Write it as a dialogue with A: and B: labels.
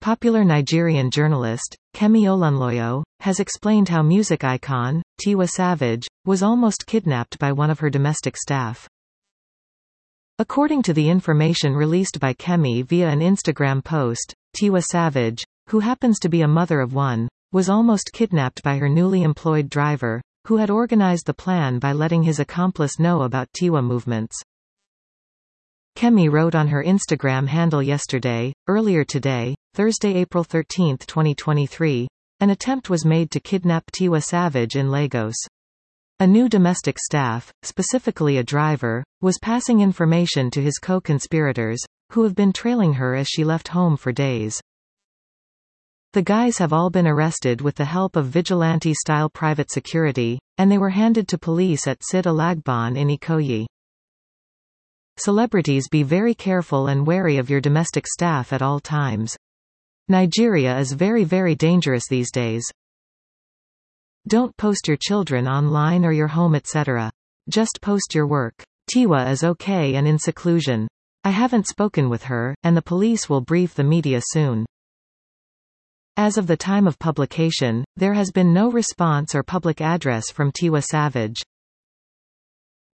A: Popular Nigerian journalist, Kemi Olunloyo, has explained how music icon, Tiwa Savage, was almost kidnapped by one of her domestic staff. According to the information released by Kemi via an Instagram post, Tiwa Savage, who happens to be a mother of one, was almost kidnapped by her newly employed driver, who had organized the plan by letting his accomplice know about Tiwa movements. Kemi wrote on her Instagram handle yesterday, earlier today, Thursday, April 13, 2023, an attempt was made to kidnap Tiwa Savage in Lagos. A new domestic staff, specifically a driver, was passing information to his co-conspirators, who have been trailing her as she left home for days. The guys have all been arrested with the help of vigilante-style private security, and they were handed to police at Sid Alagbon in Ikoyi. Celebrities, be very careful and wary of your domestic staff at all times. Nigeria is very dangerous these days. Don't post your children online or your home etc. Just post your work. Tiwa is okay and in seclusion. I haven't spoken with her, and the police will brief the media soon. As of the time of publication, there has been no response or public address from Tiwa Savage.